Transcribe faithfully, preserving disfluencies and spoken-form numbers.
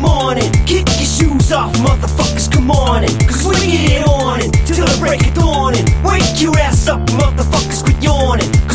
morning. Kick your shoes off, motherfuckers, come on in. Cause we get it on in till the break of dawn. Wake your ass up, motherfuckers, quit yawning.